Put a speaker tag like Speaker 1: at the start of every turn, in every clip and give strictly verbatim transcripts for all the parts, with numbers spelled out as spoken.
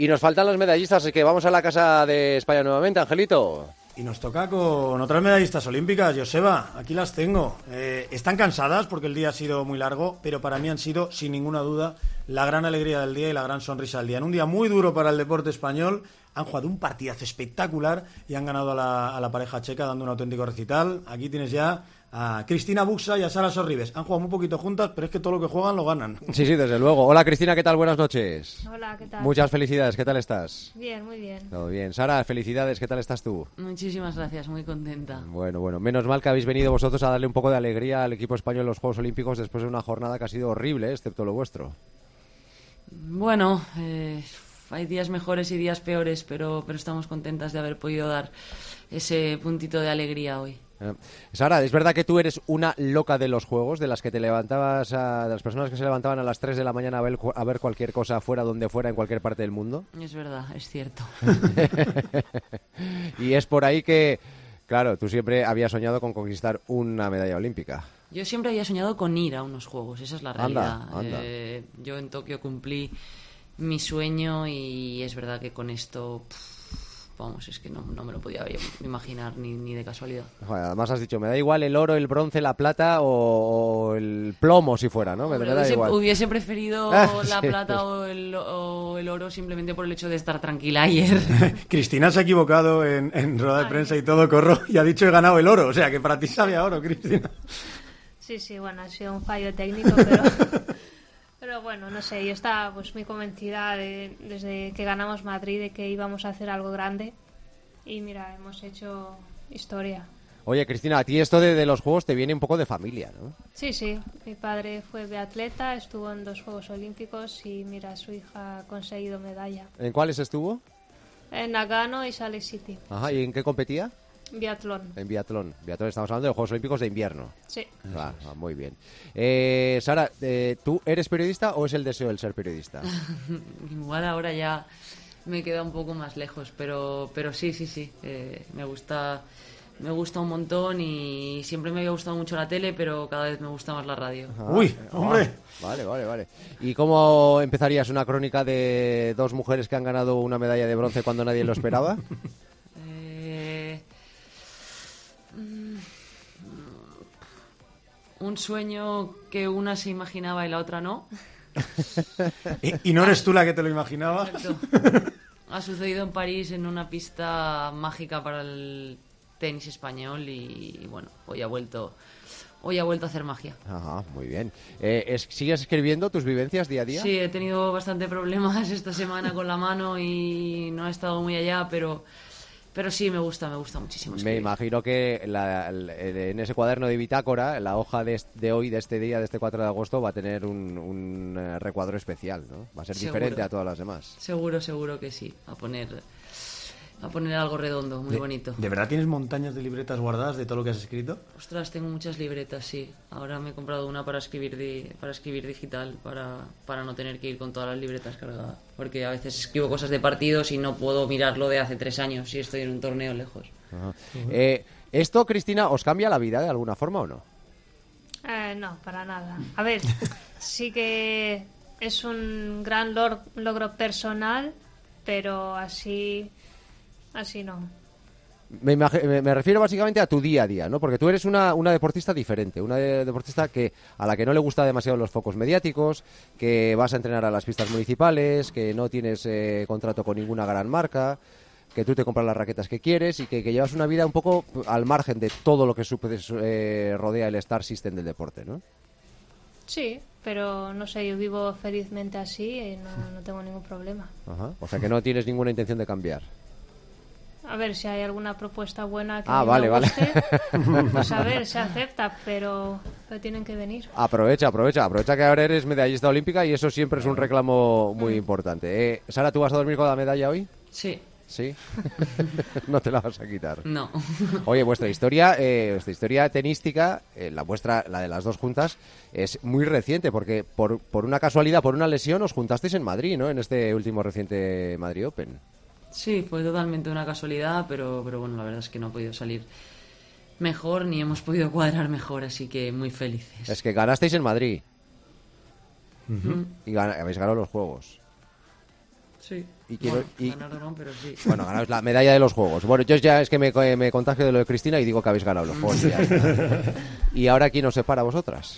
Speaker 1: Y nos faltan los medallistas, así que vamos a la Casa de España nuevamente, Angelito.
Speaker 2: Y nos toca con otras medallistas olímpicas, Joseba, aquí las tengo. Eh, están cansadas porque el día ha sido muy largo, pero para mí han sido, sin ninguna duda, la gran alegría del día y la gran sonrisa del día. En un día muy duro para el deporte español, han jugado un partidazo espectacular y han ganado a la, a la pareja checa dando un auténtico recital. Aquí tienes ya a Cristina Buxa y a Sara Sorribes. Han jugado muy poquito juntas, pero es que todo lo que juegan lo ganan.
Speaker 1: Sí, sí, desde luego. Hola, Cristina, ¿qué tal? Buenas noches.
Speaker 3: Hola, ¿qué tal?
Speaker 1: Muchas felicidades, ¿qué tal estás?
Speaker 3: Bien, muy bien.
Speaker 1: Todo bien. Sara, felicidades, ¿qué tal estás tú?
Speaker 4: Muchísimas gracias, muy contenta.
Speaker 1: Bueno, bueno, menos mal que habéis venido vosotros a darle un poco de alegría al equipo español en los Juegos Olímpicos después de una jornada que ha sido horrible, ¿eh? Excepto lo vuestro.
Speaker 4: Bueno, eh, hay días mejores y días peores, pero, pero estamos contentas de haber podido dar ese puntito de alegría hoy.
Speaker 1: Eh, Sara, ¿es verdad que tú eres una loca de los juegos, de las que te levantabas, a, de las personas que se levantaban a las tres de la mañana a ver, a ver cualquier cosa fuera donde fuera en cualquier parte del mundo?
Speaker 4: Es verdad, es cierto.
Speaker 1: Y es por ahí que, claro, tú siempre habías soñado con conquistar una medalla olímpica.
Speaker 4: Yo siempre había soñado con ir a unos juegos, esa es la realidad.
Speaker 1: Anda, anda.
Speaker 4: Eh, yo en Tokio cumplí mi sueño y es verdad que con esto... Pff, vamos, es que no, no me lo podía imaginar ni, ni de casualidad.
Speaker 1: Joder, además has dicho, me da igual el oro, el bronce, la plata o, o el plomo si fuera, ¿no? Me,
Speaker 4: Hombre,
Speaker 1: me da
Speaker 4: hubiese,
Speaker 1: igual.
Speaker 4: hubiese preferido
Speaker 1: Ah,
Speaker 4: la
Speaker 1: sí.
Speaker 4: plata o el, o el oro simplemente por el hecho de estar tranquila ayer.
Speaker 2: Cristina se ha equivocado en, en rueda de prensa y todo, corro, y ha dicho he ganado el oro. O sea, que para ti sabía oro, Cristina.
Speaker 3: Sí, sí, bueno, ha sido un fallo técnico, pero... Pero bueno, no sé, yo estaba pues muy convencida de, desde que ganamos Madrid de que íbamos a hacer algo grande. Y mira, hemos hecho historia.
Speaker 1: Oye, Cristina, a ti esto de, de los juegos te viene un poco de familia, ¿no?
Speaker 3: Sí, sí, mi padre fue biatleta, estuvo en dos Juegos Olímpicos y mira, su hija ha conseguido medalla.
Speaker 1: ¿En cuáles estuvo?
Speaker 3: En Nagano y Salt Lake City.
Speaker 1: Ajá, ¿y en qué competía?
Speaker 3: Biatlón.
Speaker 1: En biatlón. Biatlón, estamos hablando de los Juegos Olímpicos de invierno.
Speaker 3: Sí.
Speaker 1: Ah, ah, muy bien. Eh, Sara, eh, ¿tú eres periodista o es el deseo el ser periodista?
Speaker 4: Igual ahora ya me queda un poco más lejos, pero, pero sí, sí, sí. Eh, me gusta, me gusta un montón y siempre me había gustado mucho la tele, pero cada vez me gusta más la radio.
Speaker 1: Ah,
Speaker 2: Uy, hombre.
Speaker 1: ah, vale, vale, vale. ¿Y cómo empezarías una crónica de dos mujeres que han ganado una medalla de bronce cuando nadie lo esperaba?
Speaker 4: Eh, mm, un sueño que una se imaginaba y la otra no.
Speaker 2: ¿Y, y no eres tú la que te lo imaginabas?
Speaker 4: Exacto. Ha sucedido en París en una pista mágica para el tenis español y, y bueno, hoy ha vuelto hoy ha vuelto a hacer magia.
Speaker 1: Ajá, muy bien. Eh, es- ¿Sigues escribiendo tus vivencias día a día?
Speaker 4: Sí, he tenido bastante problemas esta semana con la mano y no he estado muy allá, pero pero sí, me gusta, me gusta muchísimo
Speaker 1: Me
Speaker 4: escribir.
Speaker 1: imagino que la- el- el- en ese cuaderno de bitácora, la hoja de, est- de hoy, de este día, de este cuatro de agosto, va a tener un, un, eh, recuadro especial, ¿no? Va a ser
Speaker 4: Seguro.
Speaker 1: diferente a todas las demás.
Speaker 4: Seguro, seguro que sí. A poner, a poner algo redondo, muy
Speaker 2: De-
Speaker 4: bonito.
Speaker 2: ¿De verdad tienes montañas de libretas guardadas de todo lo que has escrito?
Speaker 4: Ostras, tengo muchas libretas, sí. Ahora me he comprado una para escribir di- para escribir digital, para, para no tener que ir con todas las libretas cargadas. Porque a veces escribo cosas de partidos y no puedo mirarlo de hace tres años si estoy en un torneo lejos.
Speaker 1: Ajá. Eh, ¿Esto, Cristina, os cambia la vida de alguna forma o no?
Speaker 3: Eh, no, para nada. A ver, sí que es un gran lor- logro personal, pero así, así no.
Speaker 1: Me, imag- me- me refiero básicamente a tu día a día, ¿no? Porque tú eres una, una deportista diferente, una de- deportista que a la que no le gusta demasiado los focos mediáticos, que vas a entrenar a las pistas municipales, que no tienes eh, contrato con ninguna gran marca, que tú te compras las raquetas que quieres y que, que llevas una vida un poco al margen de todo lo que supe- eh, rodea el Star System del deporte, ¿no?
Speaker 3: Sí, pero no sé, yo vivo felizmente así y no, no tengo ningún problema.
Speaker 1: Ajá. O sea que no tienes ninguna intención de cambiar.
Speaker 3: A ver, si hay alguna propuesta buena que
Speaker 1: Ah,
Speaker 3: a mí
Speaker 1: vale,
Speaker 3: me
Speaker 1: vale.
Speaker 3: guste, pues a ver, se acepta, pero, pero tienen que venir.
Speaker 1: Aprovecha, aprovecha, aprovecha que ahora eres medallista olímpica y eso siempre es un reclamo muy importante. Eh, Sara, ¿tú vas a dormir con la medalla hoy?
Speaker 4: Sí,
Speaker 1: Sí. No te la vas a quitar.
Speaker 4: no.
Speaker 1: Oye, vuestra historia, eh, vuestra historia tenística, eh, la vuestra, la de las dos juntas, es muy reciente porque por, por una casualidad, por una lesión, os juntasteis en Madrid, ¿no? En este último reciente Madrid Open.
Speaker 4: Sí, fue totalmente una casualidad, pero, pero bueno, la verdad es que no ha podido salir mejor ni hemos podido cuadrar mejor, así que muy felices.
Speaker 1: Es que ganasteis en Madrid
Speaker 4: Mm.
Speaker 1: y gana- habéis ganado los juegos.
Speaker 4: Sí.
Speaker 1: Y quiero,
Speaker 4: bueno,
Speaker 1: y,
Speaker 4: ganar o no, pero sí.
Speaker 1: bueno, ganaos la medalla de los Juegos. Bueno, yo ya es que me, me contagio de lo de Cristina y digo que habéis ganado los Juegos. Y, ya está. ¿Y ahora quién os separa a vosotras?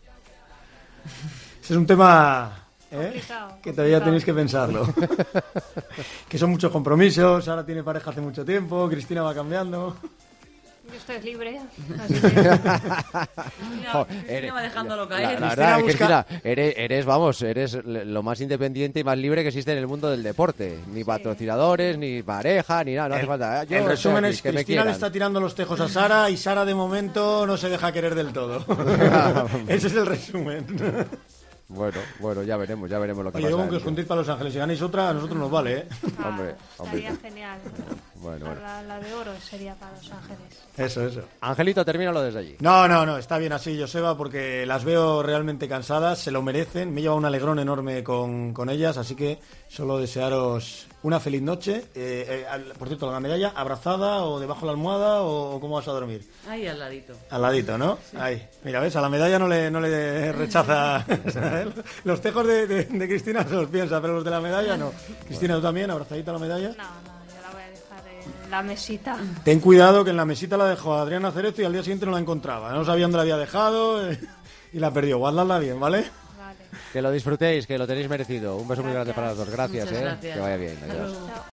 Speaker 2: Ese es un tema... ¿eh?
Speaker 3: Complicado,
Speaker 2: Que todavía
Speaker 3: complicado.
Speaker 2: tenéis que pensarlo. Que son muchos compromisos, ahora tiene pareja hace mucho tiempo, Cristina va cambiando.
Speaker 3: Yo estoy libre, así que...
Speaker 4: Mira,
Speaker 1: Jo,
Speaker 4: Cristina
Speaker 1: eres-
Speaker 4: va dejándolo
Speaker 1: la-
Speaker 4: caer.
Speaker 1: La,
Speaker 2: Cristina
Speaker 1: verdad,
Speaker 2: busca-
Speaker 1: Cristina, eres, eres, vamos, eres lo más independiente y más libre que existe en el mundo del deporte. Ni patrocinadores, ni pareja, ni nada, no hace
Speaker 2: El,
Speaker 1: falta. ¿eh? Yo
Speaker 2: el
Speaker 1: estoy
Speaker 2: resumen
Speaker 1: aquí,
Speaker 2: es
Speaker 1: que me
Speaker 2: Cristina le
Speaker 1: quieran.
Speaker 2: está tirando los tejos a Sara y Sara de momento no se deja querer del todo. Ese es el resumen.
Speaker 1: Bueno, bueno, ya veremos, ya veremos lo que
Speaker 2: Oye, yo
Speaker 1: pasa.
Speaker 2: con que os juntéis para Los Ángeles y ganéis otra, a nosotros nos vale, ¿eh?
Speaker 3: Ah,
Speaker 1: Hombre, hombre.
Speaker 3: estaría genial.
Speaker 1: Bueno, bueno.
Speaker 3: La, la de oro sería para Los Ángeles.
Speaker 2: Eso, eso.
Speaker 1: Angelito, termínalo desde allí.
Speaker 2: No, no, no, está bien así, Joseba, porque las veo realmente cansadas, se lo merecen. Me lleva un alegrón enorme con, con ellas, así que solo desearos una feliz noche. Eh, eh, al- por cierto, la medalla, ¿abrazada o debajo de la almohada o cómo vas a dormir?
Speaker 4: Ahí al ladito.
Speaker 2: Al ladito, ¿no? Ahí. Mira, ¿ves? A la medalla no le, no le rechaza. Los tejos de, de- de Cristina se los piensa, pero los de la medalla no. Cristina, ¿tú también? ¿Abrazadita a la medalla?
Speaker 3: No, no, yo la voy a dejar en la mesita.
Speaker 2: Ten cuidado que en la mesita la dejó Adriana Cerezo y al día siguiente no la encontraba. No sabía dónde la había dejado eh, y la perdió. Guardadla bien, ¿vale?
Speaker 3: Vale.
Speaker 1: Que lo disfrutéis, que lo tenéis merecido. Un beso muy grande
Speaker 3: Gracias.
Speaker 1: para los dos. Gracias,
Speaker 4: Muchas
Speaker 1: eh.
Speaker 4: gracias.
Speaker 1: Que vaya bien.
Speaker 4: Hasta
Speaker 1: Adiós.
Speaker 4: luego.
Speaker 3: Chao.